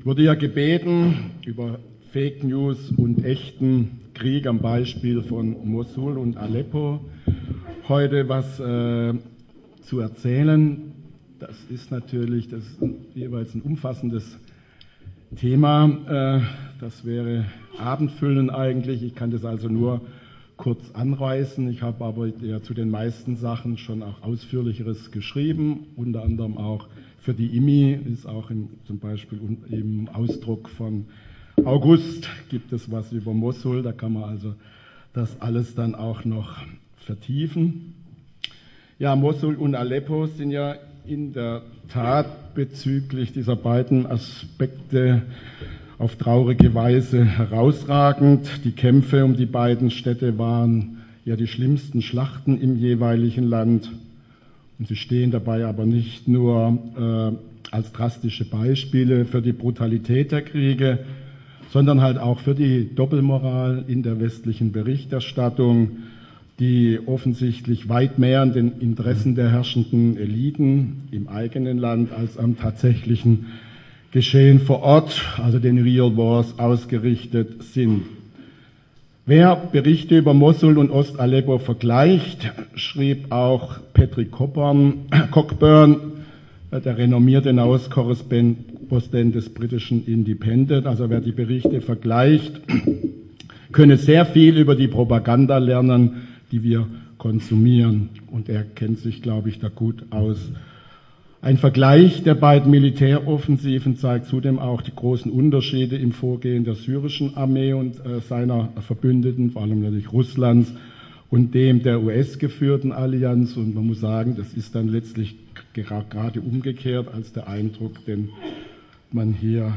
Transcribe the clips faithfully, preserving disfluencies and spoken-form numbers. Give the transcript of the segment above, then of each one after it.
wurde ja gebeten, über Fake News und echten Krieg am Beispiel von Mosul und Aleppo heute was äh, zu erzählen. Das ist natürlich das ist jeweils ein umfassendes Thema. Äh, das wäre abendfüllend eigentlich. Ich kann das also nur kurz anreißen. Ich habe aber ja zu den meisten Sachen schon auch Ausführlicheres geschrieben, unter anderem auch für die I M I, ist auch im, zum Beispiel im Ausdruck von August gibt es was über Mosul, da kann man also das alles dann auch noch vertiefen. Ja, Mosul und Aleppo sind ja in der Tat bezüglich dieser beiden Aspekte auf traurige Weise herausragend. Die Kämpfe um die beiden Städte waren ja die schlimmsten Schlachten im jeweiligen Land. Und sie stehen dabei aber nicht nur äh, als drastische Beispiele für die Brutalität der Kriege, sondern halt auch für die Doppelmoral in der westlichen Berichterstattung, die offensichtlich weit mehr an den Interessen der herrschenden Eliten im eigenen Land als am tatsächlichen Geschehen vor Ort, also den Real Wars, ausgerichtet sind. Wer Berichte über Mosul und Ost-Aleppo vergleicht, schrieb auch Patrick Cockburn, der renommierte Nahostkorrespondent des britischen Independent, also wer die Berichte vergleicht, könne sehr viel über die Propaganda lernen, die wir konsumieren. Und er kennt sich, glaube ich, da gut aus. Ein Vergleich der beiden Militäroffensiven zeigt zudem auch die großen Unterschiede im Vorgehen der syrischen Armee und äh, seiner Verbündeten, vor allem natürlich Russlands, und dem der U S-geführten Allianz. Und man muss sagen, das ist dann letztlich gerade umgekehrt als der Eindruck, den man hier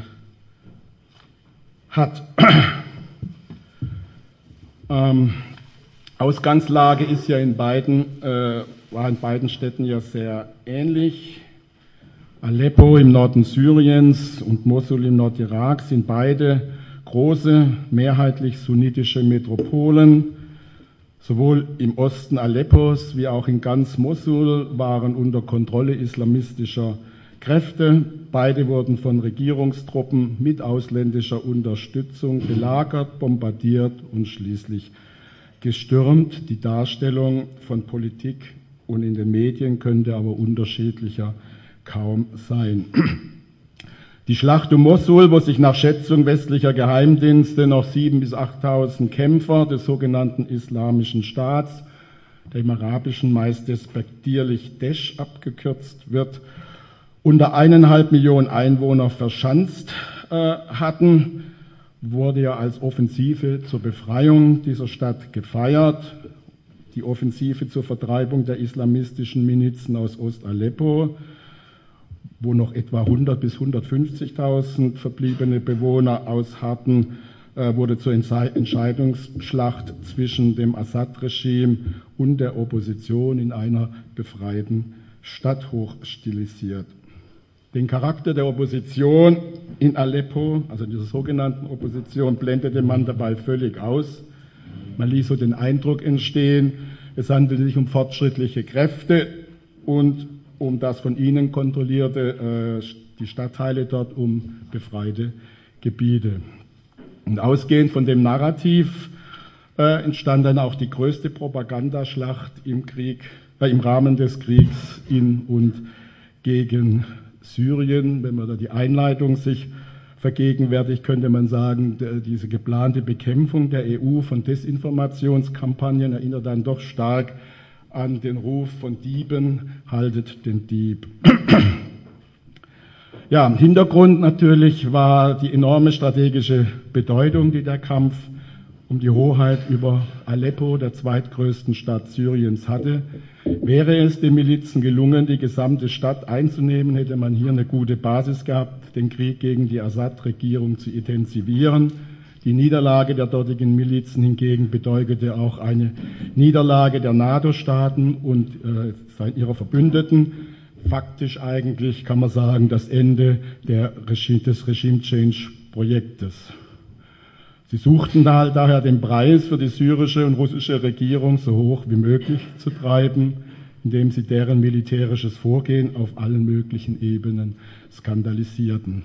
hat. ähm, Ausgangslage ist ja in beiden, äh, war in beiden Städten ja sehr ähnlich. Aleppo im Norden Syriens und Mosul im Nordirak sind beide große, mehrheitlich sunnitische Metropolen. Sowohl im Osten Aleppos wie auch in ganz Mosul waren unter Kontrolle islamistischer Kräfte. Beide wurden von Regierungstruppen mit ausländischer Unterstützung belagert, bombardiert und schließlich gestürmt. Die Darstellung von Politik und in den Medien könnte aber unterschiedlicher kaum sein. Die Schlacht um Mosul, wo sich nach Schätzung westlicher Geheimdienste noch siebentausend bis achttausend Kämpfer des sogenannten Islamischen Staats, der im Arabischen meist despektierlich Daesh abgekürzt wird, unter eineinhalb Millionen Einwohner verschanzt äh, hatten, wurde ja als Offensive zur Befreiung dieser Stadt gefeiert. Die Offensive zur Vertreibung der islamistischen Milizen aus Ost-Aleppo, wo noch etwa hundert bis hundertfünfzigtausend verbliebene Bewohner ausharrten, wurde zur Entscheidungsschlacht zwischen dem Assad-Regime und der Opposition in einer befreiten Stadt hochstilisiert. Den Charakter der Opposition in Aleppo, also dieser sogenannten Opposition, blendete man dabei völlig aus. Man ließ so den Eindruck entstehen, es handelte sich um fortschrittliche Kräfte und um das von ihnen kontrollierte, äh, die Stadtteile dort, um befreite Gebiete. Und ausgehend von dem Narrativ äh, entstand dann auch die größte Propagandaschlacht im Krieg, äh, im Rahmen des Kriegs in und gegen Syrien. Wenn man da die Einleitung sich vergegenwärtigt, könnte man sagen, der, diese geplante Bekämpfung der E U von Desinformationskampagnen erinnert dann doch stark an den Ruf von Dieben, haltet den Dieb. Ja, im Hintergrund natürlich war die enorme strategische Bedeutung, die der Kampf um die Hoheit über Aleppo, der zweitgrößten Stadt Syriens, hatte. Wäre es den Milizen gelungen, die gesamte Stadt einzunehmen, hätte man hier eine gute Basis gehabt, den Krieg gegen die Assad-Regierung zu intensivieren. Die Niederlage der dortigen Milizen hingegen bedeutete auch eine Niederlage der NATO-Staaten und äh, ihrer Verbündeten. Faktisch eigentlich kann man sagen, das Ende der Regime, des Regime-Change-Projektes. Sie suchten da, daher den Preis für die syrische und russische Regierung so hoch wie möglich zu treiben, indem sie deren militärisches Vorgehen auf allen möglichen Ebenen skandalisierten.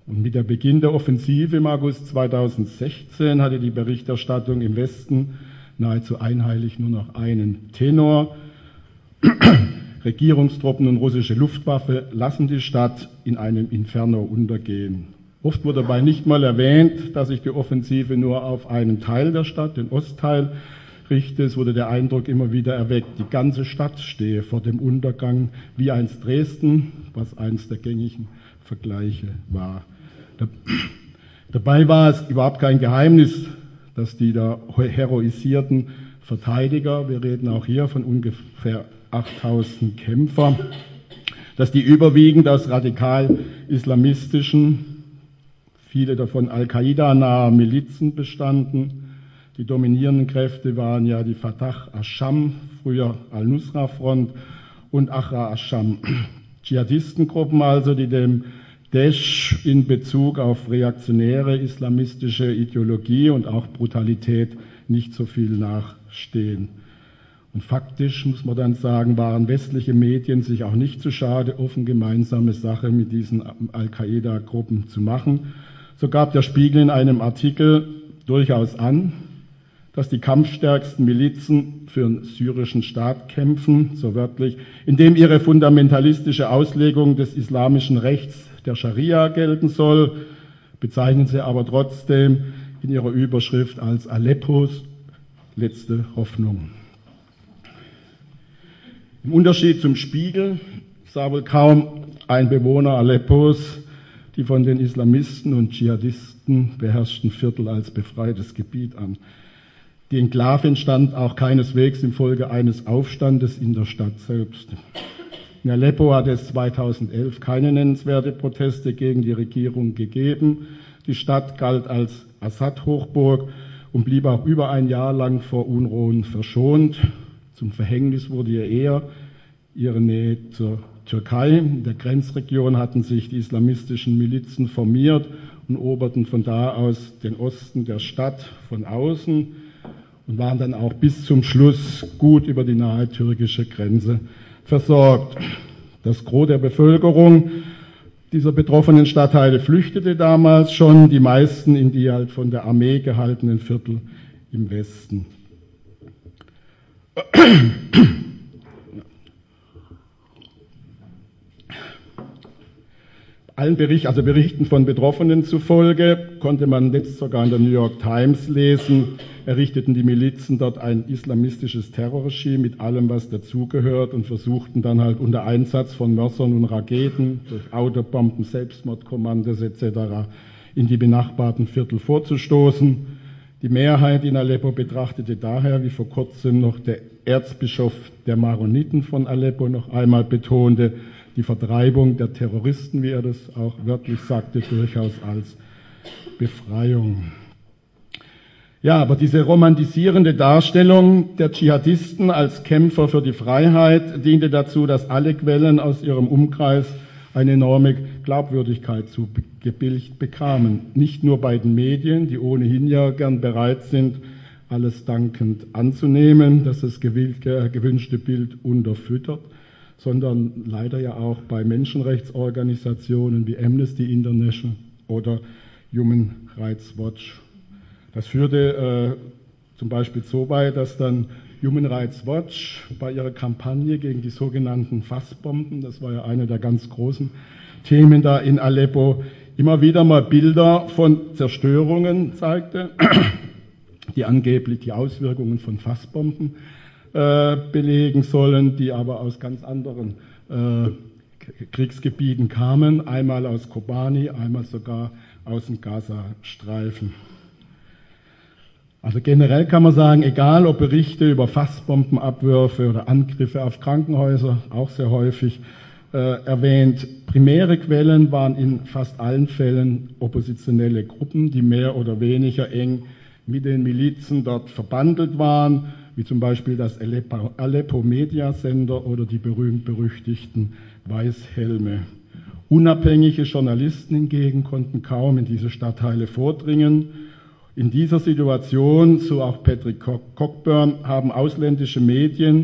Und mit der Beginn der Offensive im August zweitausendsechzehn hatte die Berichterstattung im Westen nahezu einheitlich nur noch einen Tenor. Regierungstruppen und russische Luftwaffe lassen die Stadt in einem Inferno untergehen. Oft wurde dabei nicht mal erwähnt, dass sich die Offensive nur auf einen Teil der Stadt, den Ostteil, richte. Es wurde der Eindruck immer wieder erweckt, die ganze Stadt stehe vor dem Untergang, wie einst Dresden, was eins der gängigen Vergleiche war. Dabei war es überhaupt kein Geheimnis, dass die da heroisierten Verteidiger, wir reden auch hier von ungefähr achttausend Kämpfer, dass die überwiegend aus radikal-islamistischen, viele davon Al-Qaida-nahe Milizen bestanden. Die dominierenden Kräfte waren ja die Fatah Ash-Sham, früher Al-Nusra-Front, und Ahrar Ash-Sham. Dschihadistengruppen also, die dem Daesh in Bezug auf reaktionäre islamistische Ideologie und auch Brutalität nicht so viel nachstehen. Und faktisch, muss man dann sagen, waren westliche Medien sich auch nicht zu schade, offen gemeinsame Sache mit diesen Al-Qaida-Gruppen zu machen. So gab der Spiegel in einem Artikel durchaus an, dass die kampfstärksten Milizen für einen syrischen Staat kämpfen, so wörtlich, indem ihre fundamentalistische Auslegung des islamischen Rechts der Scharia gelten soll, bezeichnen sie aber trotzdem in ihrer Überschrift als Aleppos letzte Hoffnung. Im Unterschied zum Spiegel sah wohl kaum ein Bewohner Aleppos die von den Islamisten und Dschihadisten beherrschten Viertel als befreites Gebiet an. Die Enklave entstand auch keineswegs infolge eines Aufstandes in der Stadt selbst. In Aleppo hat es zweitausendelf keine nennenswerte Proteste gegen die Regierung gegeben. Die Stadt galt als Assad-Hochburg und blieb auch über ein Jahr lang vor Unruhen verschont. Zum Verhängnis wurde ihr eher ihre Nähe zur Türkei. In der Grenzregion hatten sich die islamistischen Milizen formiert und eroberten von da aus den Osten der Stadt von außen und waren dann auch bis zum Schluss gut über die nahe türkische Grenze versorgt. Das Gros der Bevölkerung dieser betroffenen Stadtteile flüchtete damals schon, die meisten in die halt von der Armee gehaltenen Viertel im Westen. Allen Berichten, also Berichten von Betroffenen zufolge, konnte man jetzt sogar in der New York Times lesen, errichteten die Milizen dort ein islamistisches Terrorregime mit allem, was dazugehört und versuchten dann halt unter Einsatz von Mörsern und Raketen durch Autobomben, Selbstmordkommandos et cetera in die benachbarten Viertel vorzustoßen. Die Mehrheit in Aleppo betrachtete daher, wie vor kurzem noch der Erzbischof der Maroniten von Aleppo noch einmal betonte, die Vertreibung der Terroristen, wie er das auch wörtlich sagte, durchaus als Befreiung. Ja, aber diese romantisierende Darstellung der Dschihadisten als Kämpfer für die Freiheit diente dazu, dass alle Quellen aus ihrem Umkreis eine enorme Glaubwürdigkeit zugebilligt bekamen. Nicht nur bei den Medien, die ohnehin ja gern bereit sind, alles dankend anzunehmen, dass das gewünschte Bild unterfüttert, sondern leider ja auch bei Menschenrechtsorganisationen wie Amnesty International oder Human Rights Watch. Das führte äh, zum Beispiel so weit, dass dann Human Rights Watch bei ihrer Kampagne gegen die sogenannten Fassbomben, das war ja eine der ganz großen Themen da in Aleppo, immer wieder mal Bilder von Zerstörungen zeigte, die angeblich die Auswirkungen von Fassbomben äh, belegen sollen, die aber aus ganz anderen äh, Kriegsgebieten kamen, einmal aus Kobani, einmal sogar aus dem Gazastreifen. Also generell kann man sagen, egal ob Berichte über Fassbombenabwürfe oder Angriffe auf Krankenhäuser, auch sehr häufig äh, erwähnt, primäre Quellen waren in fast allen Fällen oppositionelle Gruppen, die mehr oder weniger eng mit den Milizen dort verbandelt waren, wie zum Beispiel das Aleppo, Aleppo Media Center oder die berühmt-berüchtigten Weißhelme. Unabhängige Journalisten hingegen konnten kaum in diese Stadtteile vordringen. In dieser Situation, so auch Patrick Cockburn, haben ausländische Medien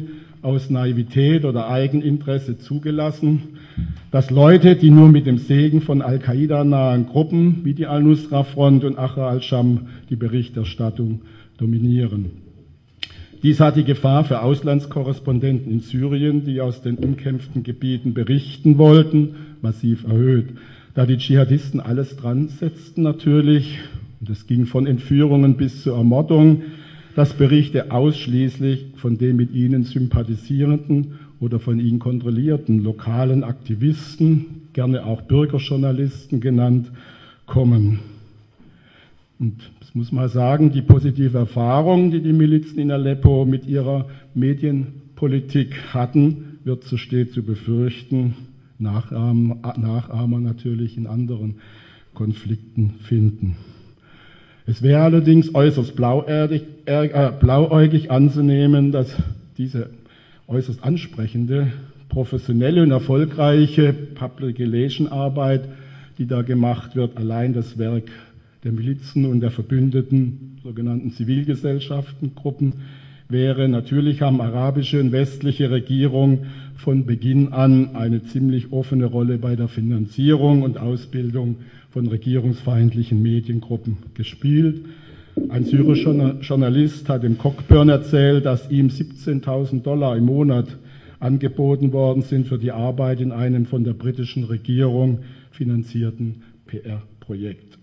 aus Naivität oder Eigeninteresse zugelassen, dass Leute, die nur mit dem Segen von Al-Qaida-nahen Gruppen wie die Al-Nusra-Front und Ahrar al-Sham die Berichterstattung dominieren. Dies hat die Gefahr für Auslandskorrespondenten in Syrien, die aus den umkämpften Gebieten berichten wollten, massiv erhöht, da die Dschihadisten alles dran setzten natürlich, und es ging von Entführungen bis zur Ermordung, dass Berichte ausschließlich von den mit ihnen sympathisierenden oder von ihnen kontrollierten lokalen Aktivisten, gerne auch Bürgerjournalisten genannt, kommen. Und das muss man sagen, die positive Erfahrung, die die Milizen in Aleppo mit ihrer Medienpolitik hatten, wird so steht zu befürchten, Nachahmer, Nachahmer natürlich in anderen Konflikten finden. Es wäre allerdings äußerst blauäugig, äh, blauäugig anzunehmen, dass diese äußerst ansprechende, professionelle und erfolgreiche Public Relation Arbeit, die da gemacht wird, allein das Werk der Milizen und der verbündeten sogenannten Zivilgesellschaftengruppen wäre. Natürlich haben arabische und westliche Regierungen von Beginn an eine ziemlich offene Rolle bei der Finanzierung und Ausbildung von regierungsfeindlichen Mediengruppen gespielt. Ein syrischer Journalist hat dem Cockburn erzählt, dass ihm siebzehntausend Dollar im Monat angeboten worden sind für die Arbeit in einem von der britischen Regierung finanzierten P R-Projekt.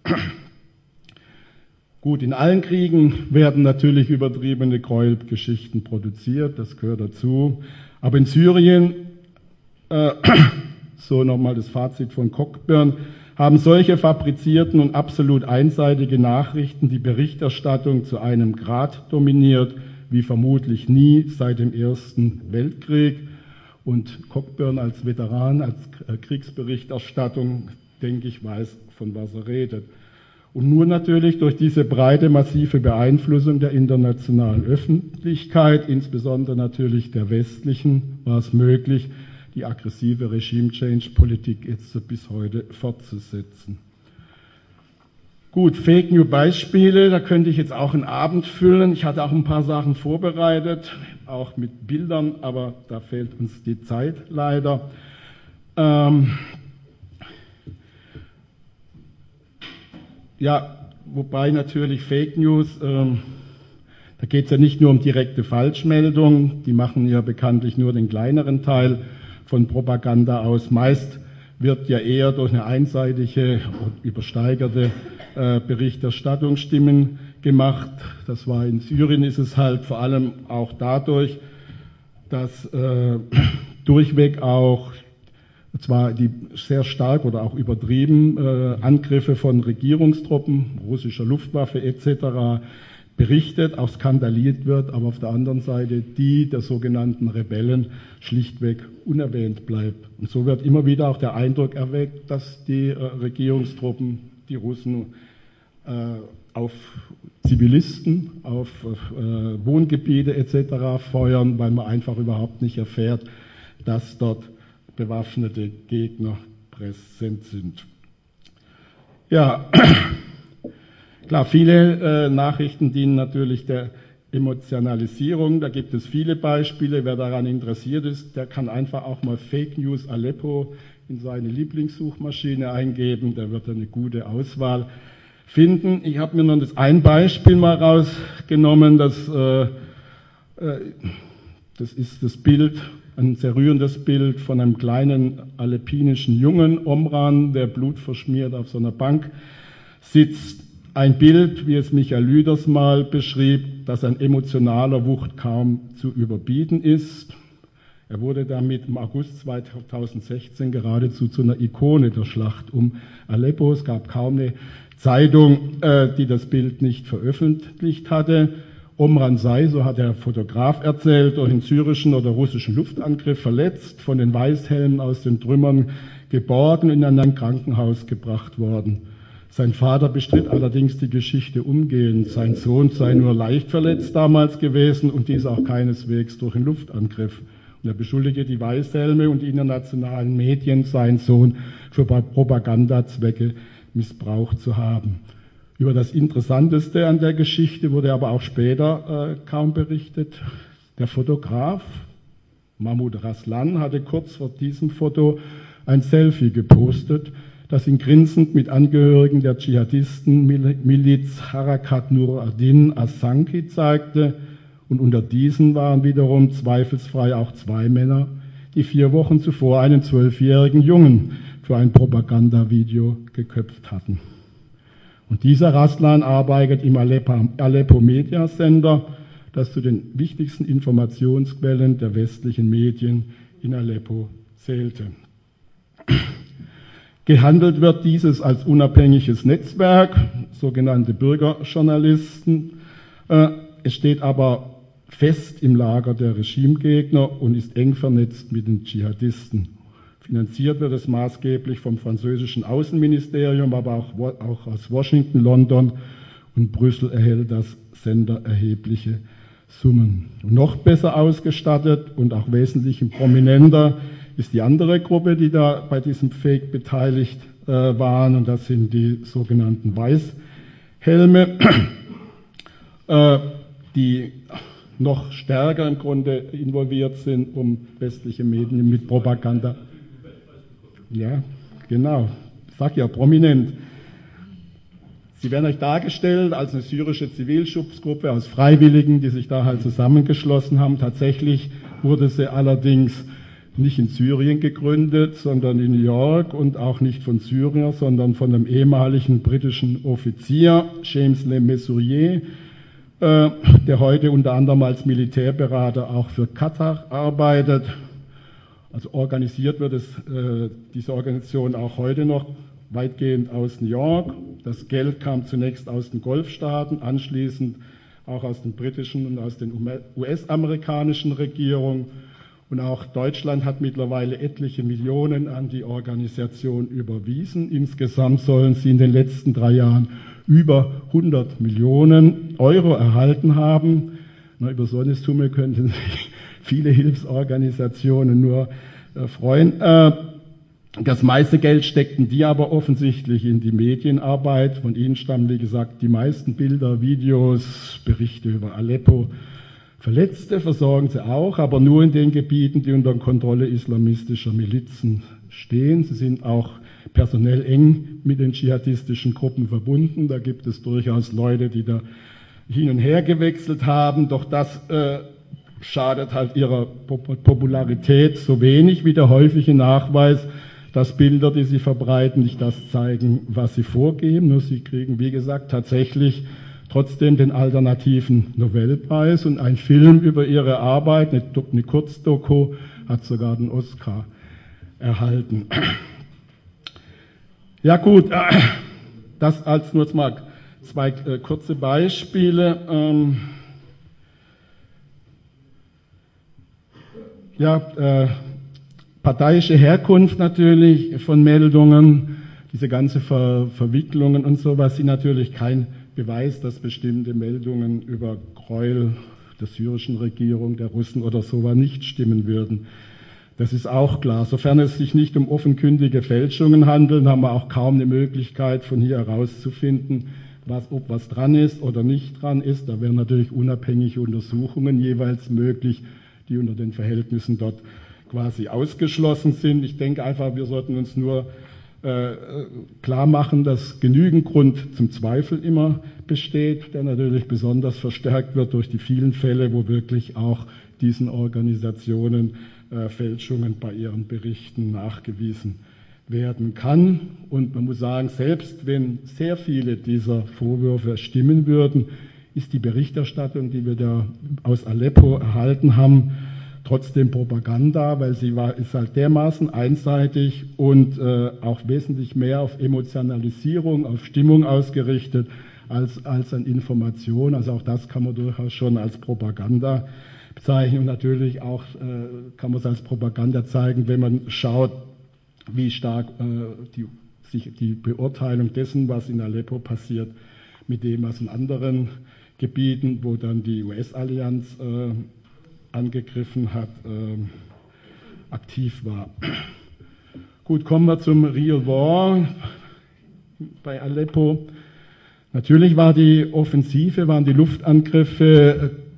Gut, in allen Kriegen werden natürlich übertriebene Gräuelgeschichten produziert, das gehört dazu. Aber in Syrien, äh, so nochmal das Fazit von Cockburn, haben solche fabrizierten und absolut einseitige Nachrichten die Berichterstattung zu einem Grad dominiert, wie vermutlich nie seit dem Ersten Weltkrieg. Und Cockburn als Veteran, als Kriegsberichterstattung, denke ich, weiß, von was er redet. Und nur natürlich durch diese breite, massive Beeinflussung der internationalen Öffentlichkeit, insbesondere natürlich der westlichen, war es möglich, die aggressive Regime-Change-Politik jetzt so bis heute fortzusetzen. Gut, Fake-News-Beispiele, da könnte ich jetzt auch einen Abend füllen. Ich hatte auch ein paar Sachen vorbereitet, auch mit Bildern, aber da fehlt uns die Zeit leider. Ähm ja, wobei natürlich Fake News, ähm, da geht es ja nicht nur um direkte Falschmeldungen, die machen ja bekanntlich nur den kleineren Teil von Propaganda aus. Meist wird ja eher durch eine einseitige und übersteigerte äh, Berichterstattung Stimmen gemacht. Das war in Syrien, ist es halt vor allem auch dadurch, dass äh, durchweg auch zwar die sehr stark oder auch übertrieben äh, Angriffe von Regierungstruppen, russischer Luftwaffe et cetera berichtet, auch skandaliert wird, aber auf der anderen Seite die der sogenannten Rebellen schlichtweg unerwähnt bleibt. Und so wird immer wieder auch der Eindruck erweckt, dass die äh, Regierungstruppen, die Russen, äh, auf Zivilisten, auf äh, Wohngebiete et cetera feuern, weil man einfach überhaupt nicht erfährt, dass dort bewaffnete Gegner präsent sind. Ja, klar, viele äh, Nachrichten dienen natürlich der Emotionalisierung. Da gibt es viele Beispiele. Wer daran interessiert ist, der kann einfach auch mal Fake News Aleppo in seine Lieblingssuchmaschine eingeben. Da wird er eine gute Auswahl finden. Ich habe mir noch das ein Beispiel mal rausgenommen. Das, äh, äh, das ist das Bild, ein sehr rührendes Bild von einem kleinen aleppinischen Jungen, Omran, der blutverschmiert auf so einer Bank sitzt. Ein Bild, wie es Michael Lüders mal beschrieb, das an emotionaler Wucht kaum zu überbieten ist. Er wurde damit im August zweitausendsechzehn geradezu zu einer Ikone der Schlacht um Aleppo. Es gab kaum eine Zeitung, die das Bild nicht veröffentlicht hatte. Omran sei, so hat der Fotograf erzählt, durch einen syrischen oder russischen Luftangriff verletzt, von den Weißhelmen aus den Trümmern geborgen und in ein Krankenhaus gebracht worden. Sein Vater bestritt allerdings die Geschichte umgehend. Sein Sohn sei nur leicht verletzt damals gewesen und dies auch keineswegs durch einen Luftangriff. Und er beschuldigte die Weißhelme und die internationalen Medien, seinen Sohn für Propagandazwecke missbraucht zu haben. Über das Interessanteste an der Geschichte wurde aber auch später äh, kaum berichtet. Der Fotograf, Mahmoud Raslan hatte kurz vor diesem Foto ein Selfie gepostet, das ihn grinsend mit Angehörigen der Dschihadisten-Miliz Harakat Nur ad-Din as-Sanki zeigte, und unter diesen waren wiederum zweifelsfrei auch zwei Männer, die vier Wochen zuvor einen zwölfjährigen Jungen für ein Propagandavideo geköpft hatten. Und dieser Raslan arbeitet im Aleppo-Mediasender, das zu den wichtigsten Informationsquellen der westlichen Medien in Aleppo zählte. Gehandelt wird dieses als unabhängiges Netzwerk, sogenannte Bürgerjournalisten. Es steht aber fest im Lager der Regimegegner und ist eng vernetzt mit den Dschihadisten. Finanziert wird es maßgeblich vom französischen Außenministerium, aber auch, auch aus Washington, London und Brüssel erhält das Sender erhebliche Summen. Und noch besser ausgestattet und auch wesentlich prominenter ist die andere Gruppe, die da bei diesem Fake beteiligt äh, waren, und das sind die sogenannten Weißhelme, äh, die noch stärker im Grunde involviert sind, um westliche Medien mit Propaganda. Ja, genau. Ich sage ja prominent. Sie werden euch dargestellt als eine syrische Zivilschutzgruppe aus Freiwilligen, die sich da halt zusammengeschlossen haben. Tatsächlich wurde sie allerdings nicht in Syrien gegründet, sondern in New York, und auch nicht von Syriern, sondern von einem ehemaligen britischen Offizier, James Le Mesurier, äh, der heute unter anderem als Militärberater auch für Katar arbeitet. Also organisiert wird es, äh, diese Organisation auch heute noch weitgehend aus New York. Das Geld kam zunächst aus den Golfstaaten, anschließend auch aus den britischen und aus den U S-amerikanischen Regierungen. Und auch Deutschland hat mittlerweile etliche Millionen an die Organisation überwiesen. Insgesamt sollen sie in den letzten drei Jahren über hundert Millionen Euro erhalten haben. Na, über so eine Summe könnten sich viele Hilfsorganisationen nur äh, freuen. Äh, das meiste Geld steckten die aber offensichtlich in die Medienarbeit. Von ihnen stammen, wie gesagt, die meisten Bilder, Videos, Berichte über Aleppo. Verletzte versorgen sie auch, aber nur in den Gebieten, die unter Kontrolle islamistischer Milizen stehen. Sie sind auch personell eng mit den dschihadistischen Gruppen verbunden. Da gibt es durchaus Leute, die da hin und her gewechselt haben. Doch das äh, schadet halt ihrer Popularität so wenig wie der häufige Nachweis, dass Bilder, die sie verbreiten, nicht das zeigen, was sie vorgeben. Nur sie kriegen, wie gesagt, tatsächlich trotzdem den alternativen Nobelpreis, und ein Film über ihre Arbeit, eine, eine Kurzdoku, hat sogar den Oscar erhalten. Ja gut, das als nur mal zwei äh, kurze Beispiele. Ähm, ja, äh, parteiische Herkunft natürlich von Meldungen, diese ganze Ver Verwicklungen und sowas sind natürlich kein Beweis, dass bestimmte Meldungen über Gräuel der syrischen Regierung, der Russen oder sowas nicht stimmen würden. Das ist auch klar. Sofern es sich nicht um offenkundige Fälschungen handelt, haben wir auch kaum eine Möglichkeit, von hier herauszufinden, was, ob was dran ist oder nicht dran ist. Da wären natürlich unabhängige Untersuchungen jeweils möglich, die unter den Verhältnissen dort quasi ausgeschlossen sind. Ich denke einfach, wir sollten uns nur äh, klar machen, dass genügend Grund zum Zweifel immer besteht, der natürlich besonders verstärkt wird durch die vielen Fälle, wo wirklich auch diesen Organisationen äh, Fälschungen bei ihren Berichten nachgewiesen werden kann. Und man muss sagen, selbst wenn sehr viele dieser Vorwürfe stimmen würden, ist die Berichterstattung, die wir da aus Aleppo erhalten haben, trotzdem Propaganda, weil sie war, ist halt dermaßen einseitig und äh, auch wesentlich mehr auf Emotionalisierung, auf Stimmung ausgerichtet als, als an Information. Also auch das kann man durchaus schon als Propaganda bezeichnen, und natürlich auch äh, kann man es als Propaganda zeigen, wenn man schaut, wie stark äh, die, sich die Beurteilung dessen, was in Aleppo passiert, mit dem, was in anderen Gebieten, wo dann die U S-Allianz äh, angegriffen hat, äh, aktiv war. Gut, kommen wir zum Real War bei Aleppo. Natürlich war die Offensive, waren die Luftangriffe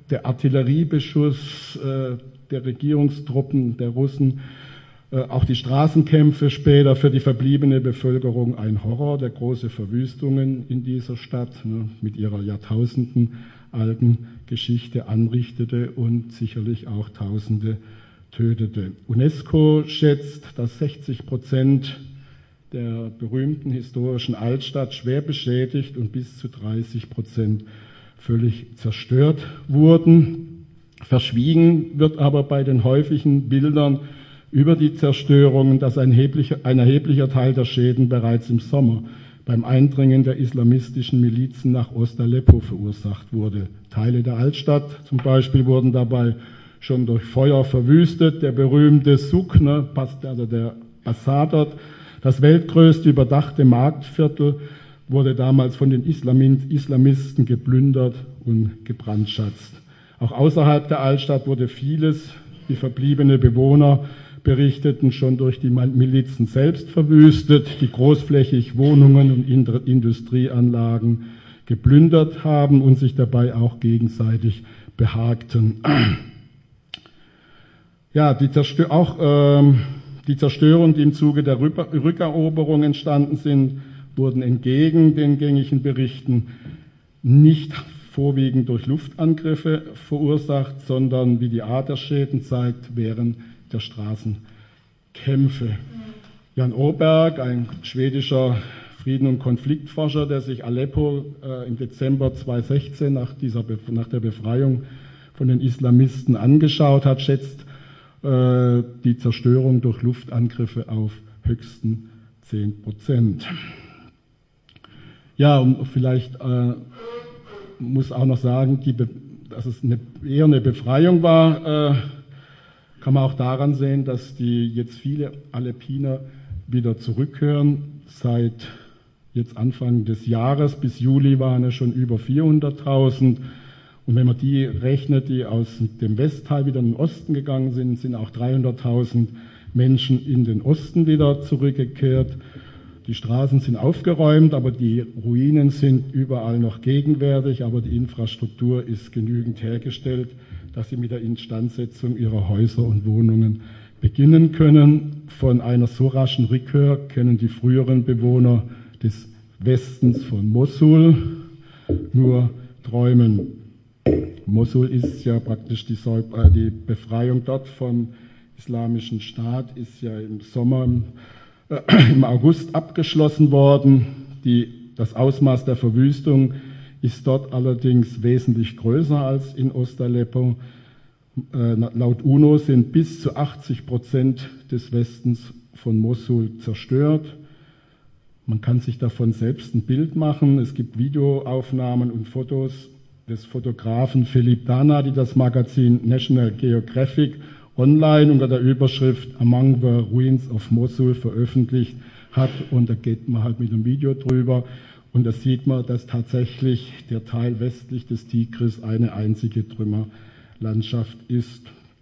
der Artilleriebeschuss äh, der Regierungstruppen der Russen, äh, auch die Straßenkämpfe später für die verbliebene Bevölkerung ein Horror, der große Verwüstungen in dieser Stadt, ne, mit ihrer Jahrtausenden alten Geschichte anrichtete und sicherlich auch Tausende tötete. UNESCO schätzt, dass sechzig Prozent der berühmten historischen Altstadt schwer beschädigt und bis zu dreißig Prozent völlig zerstört wurden. Verschwiegen wird aber bei den häufigen Bildern über die Zerstörungen, dass ein erheblicher, ein erheblicher Teil der Schäden bereits im Sommer beim Eindringen der islamistischen Milizen nach Ost-Aleppo verursacht wurde. Teile der Altstadt zum Beispiel wurden dabei schon durch Feuer verwüstet. Der berühmte Souk, ne, also der Bazar dort, das weltgrößte überdachte Marktviertel, wurde damals von den Islamisten geplündert und gebrandschatzt. Auch außerhalb der Altstadt wurde vieles, wie verbliebene Bewohner berichteten, schon durch die Milizen selbst verwüstet, die großflächig Wohnungen und Industrieanlagen geplündert haben und sich dabei auch gegenseitig behagten. Ja, die Zerstör- auch ähm, die Zerstörungen, die im Zuge der Rückeroberung entstanden sind, wurden entgegen den gängigen Berichten nicht vorwiegend durch Luftangriffe verursacht, sondern, wie die Art der Schäden zeigt, während der Straßenkämpfe. Jan Åberg, ein schwedischer Frieden- und Konfliktforscher, der sich Aleppo äh, im Dezember zweitausendsechzehn nach, dieser, nach der Befreiung von den Islamisten angeschaut hat, schätzt äh, die Zerstörung durch Luftangriffe auf höchstens zehn Prozent. Ja, und vielleicht äh, muss auch noch sagen, die Be- dass es eine, eher eine Befreiung war, äh, kann man auch daran sehen, dass die jetzt viele Aleppiner wieder zurückkehren. Seit jetzt Anfang des Jahres bis Juli waren es schon über vierhunderttausend. Und wenn man die rechnet, die aus dem Westteil wieder in den Osten gegangen sind, sind auch dreihunderttausend Menschen in den Osten wieder zurückgekehrt. Die Straßen sind aufgeräumt, aber die Ruinen sind überall noch gegenwärtig, aber die Infrastruktur ist genügend hergestellt, dass sie mit der Instandsetzung ihrer Häuser und Wohnungen beginnen können. Von einer so raschen Rückkehr können die früheren Bewohner des Westens von Mosul nur träumen. Mosul ist ja praktisch die, die Befreiung dort vom Islamischen Staat, ist ja im Sommer, äh, im August abgeschlossen worden. Die, das Ausmaß der Verwüstung ist dort allerdings wesentlich größer als in Ost-Aleppo. Äh, laut UNO sind bis zu achtzig Prozent des Westens von Mosul zerstört. Man kann sich davon selbst ein Bild machen. Es gibt Videoaufnahmen und Fotos des Fotografen Philippe Dana, die das Magazin National Geographic online unter der Überschrift Among the Ruins of Mosul veröffentlicht hat. Und da geht man halt mit einem Video drüber. Und da sieht man, dass tatsächlich der Teil westlich des Tigris eine einzige Trümmerlandschaft ist.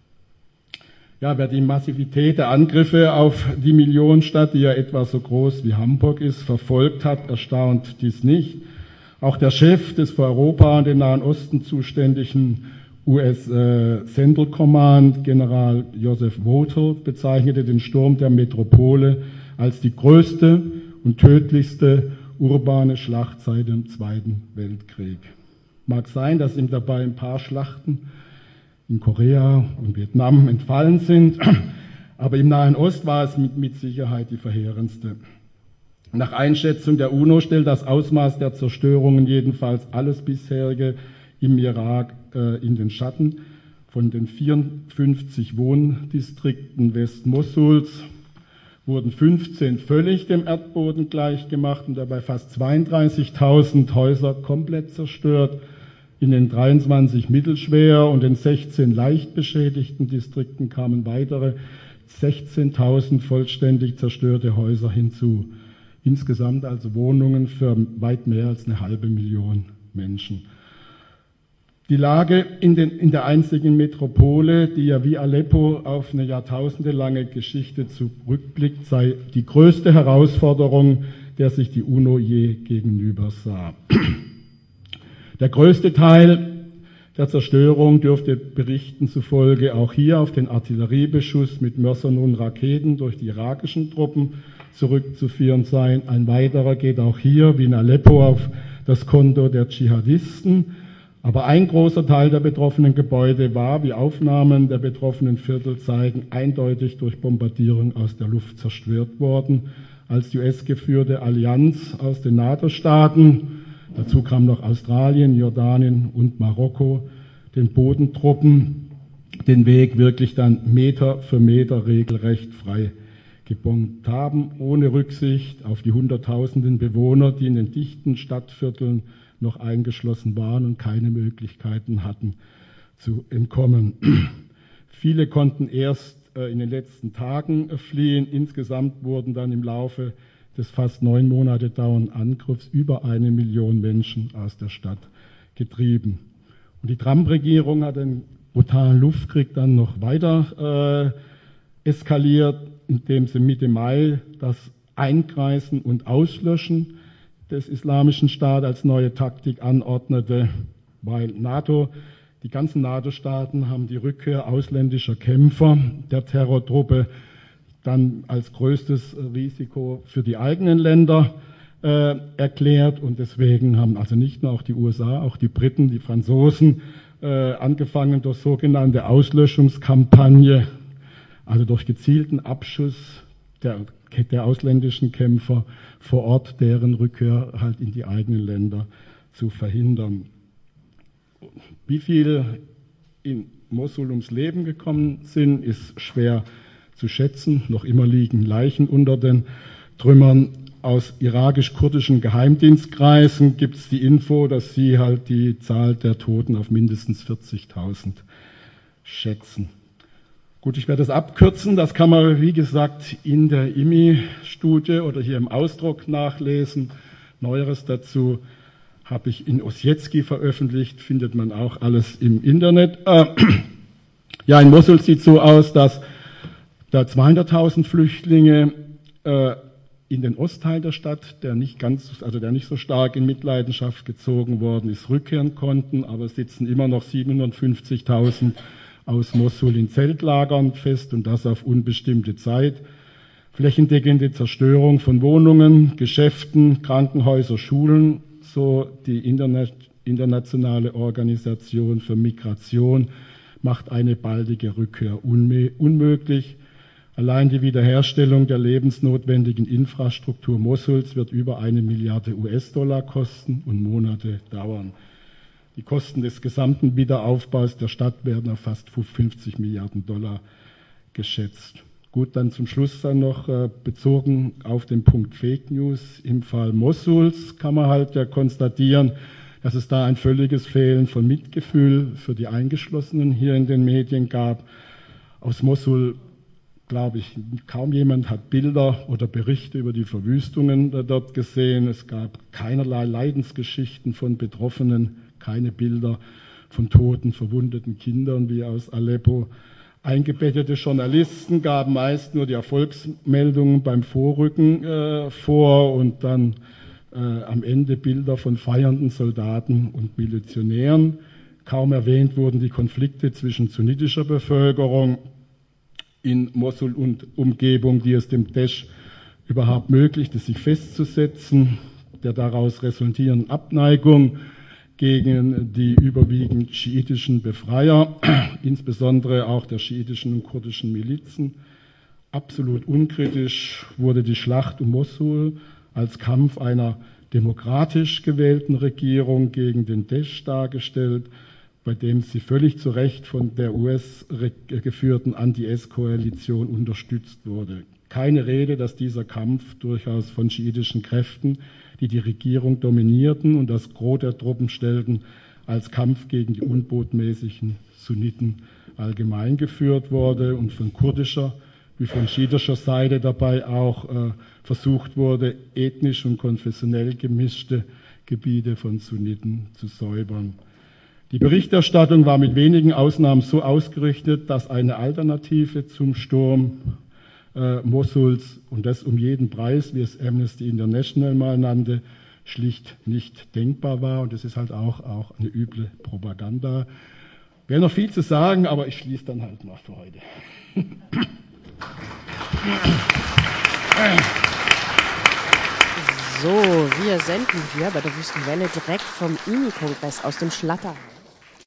Ja, wer die Massivität der Angriffe auf die Millionenstadt, die ja etwa so groß wie Hamburg ist, verfolgt hat, erstaunt dies nicht. Auch der Chef des für Europa und den Nahen Osten zuständigen U S äh, Central Command, General Joseph Votel, bezeichnete den Sturm der Metropole als die größte und tödlichste urbane Schlacht seit dem Zweiten Weltkrieg. Mag sein, dass ihm dabei ein paar Schlachten in Korea und Vietnam entfallen sind, aber im Nahen Osten war es mit, mit Sicherheit die verheerendste. Nach Einschätzung der UNO stellt das Ausmaß der Zerstörungen jedenfalls alles bisherige im Irak äh, in den Schatten. Von den vierundfünfzig Wohndistrikten West-Mosuls wurden fünfzehn völlig dem Erdboden gleichgemacht und dabei fast zweiunddreißigtausend Häuser komplett zerstört. In den dreiundzwanzig mittelschwer und den sechzehn leicht beschädigten Distrikten kamen weitere sechzehntausend vollständig zerstörte Häuser hinzu. Insgesamt also Wohnungen für weit mehr als eine halbe Million Menschen. Die Lage in, den, in der einzigen Metropole, die ja wie Aleppo auf eine jahrtausendelange Geschichte zurückblickt, sei die größte Herausforderung, der sich die UNO je gegenüber sah. Der größte Teil der Zerstörung dürfte Berichten zufolge auch hier auf den Artilleriebeschuss mit Mörsern und Raketen durch die irakischen Truppen zurückzuführen sein. Ein weiterer geht auch hier, wie in Aleppo, auf das Konto der Dschihadisten. Aber ein großer Teil der betroffenen Gebäude war, wie Aufnahmen der betroffenen Viertel zeigen, eindeutig durch Bombardierung aus der Luft zerstört worden. Als die U S-geführte Allianz aus den NATO-Staaten, dazu kam noch Australien, Jordanien und Marokko, den Bodentruppen den Weg wirklich dann Meter für Meter regelrecht frei gebombt haben, ohne Rücksicht auf die Hunderttausenden Bewohner, die in den dichten Stadtvierteln noch eingeschlossen waren und keine Möglichkeiten hatten zu entkommen. Viele konnten erst in den letzten Tagen fliehen. Insgesamt wurden dann im Laufe des fast neun Monate dauernden Angriffs über eine Million Menschen aus der Stadt getrieben. Und die Trump-Regierung hat den brutalen Luftkrieg dann noch weiter äh, eskaliert, indem sie Mitte Mai das Einkreisen und Auslöschen des Islamischen Staates als neue Taktik anordnete, weil NATO, die ganzen NATO-Staaten haben die Rückkehr ausländischer Kämpfer der Terrortruppe dann als größtes Risiko für die eigenen Länder äh, erklärt und deswegen haben also nicht nur auch die U S A, auch die Briten, die Franzosen äh, angefangen durch sogenannte Auslöschungskampagne, also durch gezielten Abschuss der, der ausländischen Kämpfer vor Ort, deren Rückkehr halt in die eigenen Länder zu verhindern. Wie viele in Mosul ums Leben gekommen sind, ist schwer zu schätzen. Noch immer liegen Leichen unter den Trümmern. Aus irakisch-kurdischen Geheimdienstkreisen gibt es die Info, dass sie halt die Zahl der Toten auf mindestens vierzigtausend schätzen. Gut, ich werde das abkürzen. Das kann man, wie gesagt, in der I M I-Studie oder hier im Ausdruck nachlesen. Neueres dazu habe ich in Ossietzky veröffentlicht, findet man auch alles im Internet. Äh, ja, in Mosul sieht es so aus, dass da zweihunderttausend Flüchtlinge äh, in den Ostteil der Stadt, der nicht ganz, also der nicht so stark in Mitleidenschaft gezogen worden ist, rückkehren konnten, aber es sitzen immer noch siebenhundertfünfzigtausend aus Mosul in Zeltlagern fest und das auf unbestimmte Zeit. Flächendeckende Zerstörung von Wohnungen, Geschäften, Krankenhäuser, Schulen, so die Internet, internationale Organisation für Migration macht eine baldige Rückkehr unmöglich. Allein die Wiederherstellung der lebensnotwendigen Infrastruktur Mosuls wird über eine Milliarde U S-Dollar kosten und Monate dauern. Die Kosten des gesamten Wiederaufbaus der Stadt werden auf fast fünfzig Milliarden Dollar geschätzt. Gut, dann zum Schluss dann noch äh, bezogen auf den Punkt Fake News. Im Fall Mosuls kann man halt ja konstatieren, dass es da ein völliges Fehlen von Mitgefühl für die Eingeschlossenen hier in den Medien gab. Aus Mosul, glaube ich, kaum jemand hat Bilder oder Berichte über die Verwüstungen dort gesehen. Es gab keinerlei Leidensgeschichten von Betroffenen, keine Bilder von toten, verwundeten Kindern wie aus Aleppo. Eingebettete Journalisten gaben meist nur die Erfolgsmeldungen beim Vorrücken äh, vor und dann äh, am Ende Bilder von feiernden Soldaten und Milizionären. Kaum erwähnt wurden die Konflikte zwischen sunnitischer Bevölkerung in Mosul und Umgebung, die es dem Daesh überhaupt möglichte, sich festzusetzen, der daraus resultierenden Abneigung gegen die überwiegend schiitischen Befreier, insbesondere auch der schiitischen und kurdischen Milizen. Absolut unkritisch wurde die Schlacht um Mosul als Kampf einer demokratisch gewählten Regierung gegen den Daesh dargestellt, bei dem sie völlig zu Recht von der U S geführten Anti-S-Koalition unterstützt wurde. Keine Rede, dass dieser Kampf durchaus von schiitischen Kräften, die die Regierung dominierten und das Gros der Truppen stellten, als Kampf gegen die unbotmäßigen Sunniten allgemein geführt wurde und von kurdischer wie von schiitischer Seite dabei auch äh, versucht wurde, ethnisch und konfessionell gemischte Gebiete von Sunniten zu säubern. Die Berichterstattung war mit wenigen Ausnahmen so ausgerichtet, dass eine Alternative zum Sturm äh, Mosuls, und das um jeden Preis, wie es Amnesty International mal nannte, schlicht nicht denkbar war. Und das ist halt auch, auch eine üble Propaganda. Wäre noch viel zu sagen, aber ich schließe dann halt mal für heute. So, wir senden hier bei der Wüstenwelle direkt vom I N I-Kongress aus dem Schlatterhaus.